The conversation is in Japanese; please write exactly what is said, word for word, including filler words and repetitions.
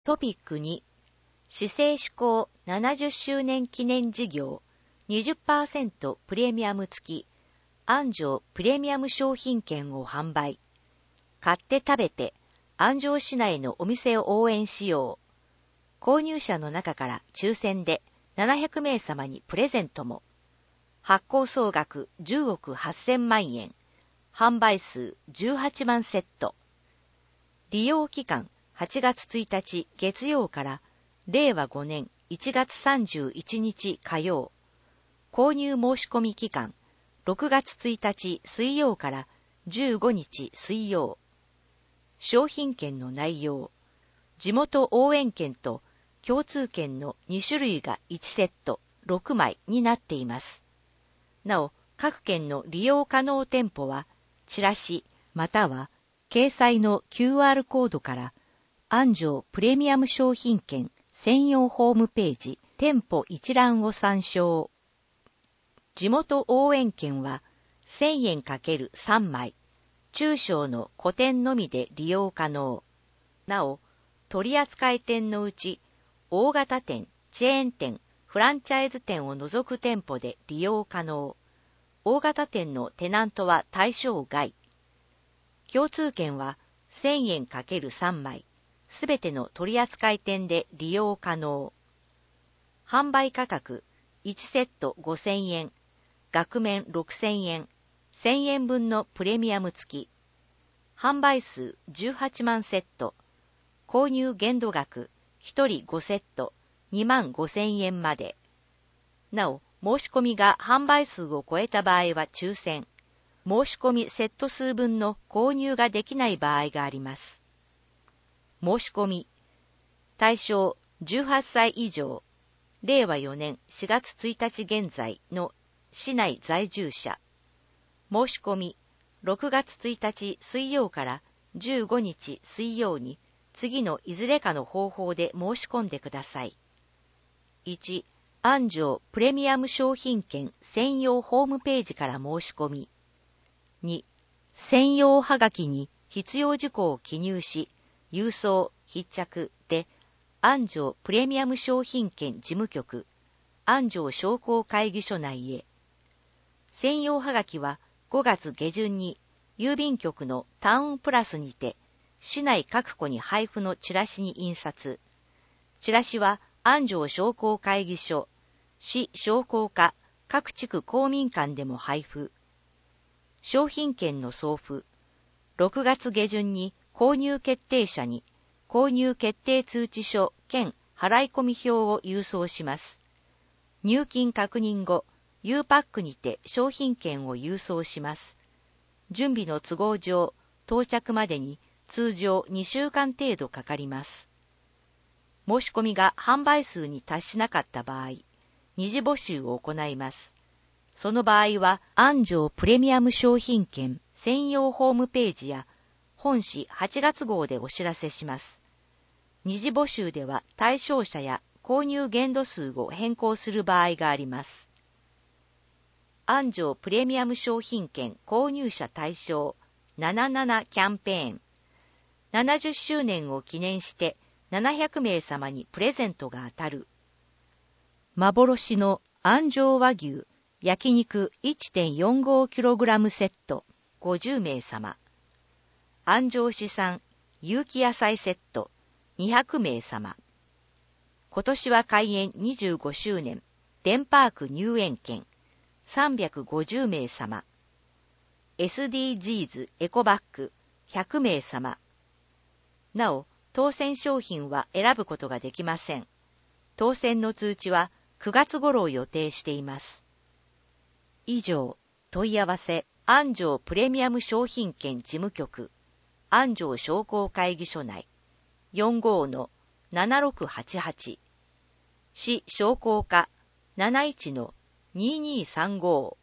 トピックに、施政施行ななじゅっしゅうねん記念事業 にじゅっパーセント プレミアム付き安城プレミアム商品券を販売。買って食べて安城市内のお店を応援しよう。購入者の中から抽選でななひゃくめいさまにプレゼントも。発行総額じゅうおくはっせんまんえん。販売数じゅうはちまんセット。利用期間はちがつついたち月曜かられいわごねんいちがつさんじゅういちにち火曜。購入申し込み期間ろくがつついたち水曜からじゅうごにち水曜。商品券の内容。地元応援券と共通券のにしゅるいがいちセットろくまいになっています。なお、各県の利用可能店舗は、チラシまたは掲載の キューアール コードから安城プレミアム商品券専用ホームページ店舗一覧を参照。地元応援券はせんえん ×さん 枚、中小の個店のみで利用可能。なお、取扱店のうち大型店、チェーン店、フランチャイズ店を除く店舗で利用可能。大型店のテナントは対象外。共通券はせんえん ×さん 枚、すべての取扱店で利用可能。販売価格いちセットごせんえん、額面ろくせんえん、せんえんぶんのプレミアム付き。販売数じゅうはちまんセット。購入限度額ひとりごセットにまんごせんえんまで。なお、申し込みが販売数を超えた場合は抽選。申し込みセット数分の購入ができない場合があります。申し込み。対象じゅうはっさい以上。れいわよねんしがつついたち現在の市内在住者。申し込み。ろくがつついたち水曜からじゅうごにち水曜に次のいずれかの方法で申し込んでください。いち. 安城プレミアム商品券専用ホームページから申し込み。に. 専用はがきに必要事項を記入し、郵送、必着で安城プレミアム商品券事務局、安城商工会議所内へ。専用はがきはごがつげじゅんに郵便局のタウンプラスにて、市内各戸に配布のチラシに印刷。チラシは安城商工会議所、市商工課、各地区公民館でも配布。商品券の送付。ろくがつげじゅんに購入決定者に購入決定通知書兼払込表を郵送します。入金確認後、U パックにて商品券を郵送します。準備の都合上、到着までに通常にしゅうかん程度かかります。申し込みが販売数に達しなかった場合、二次募集を行います。その場合は、安城プレミアム商品券専用ホームページや本誌はちがつごうでお知らせします。二次募集では対象者や購入限度数を変更する場合があります。安城プレミアム商品券購入者対象ななじゅうななキャンペーン。ななじゅっしゅうねんを記念してななひゃくめいさまにプレゼントが当たる。幻の安城和牛焼肉 いってんよんごキログラム セットごじゅうめいさま。安城市産有機野菜セットにひゃくめいさま。今年は開園にじゅうごしゅうねんデンパーク入園券さんびゃくごじゅうめいさま。エスディージーズ エコバッグひゃくめいさま。なお、当選商品は選ぶことができません。当選の通知はくがつ頃を予定しています。以上、問い合わせ、安城プレミアム商品券事務局、安城商工会議所内、よんごうのななろくはちはち、市商工課なないちのにーにーさんご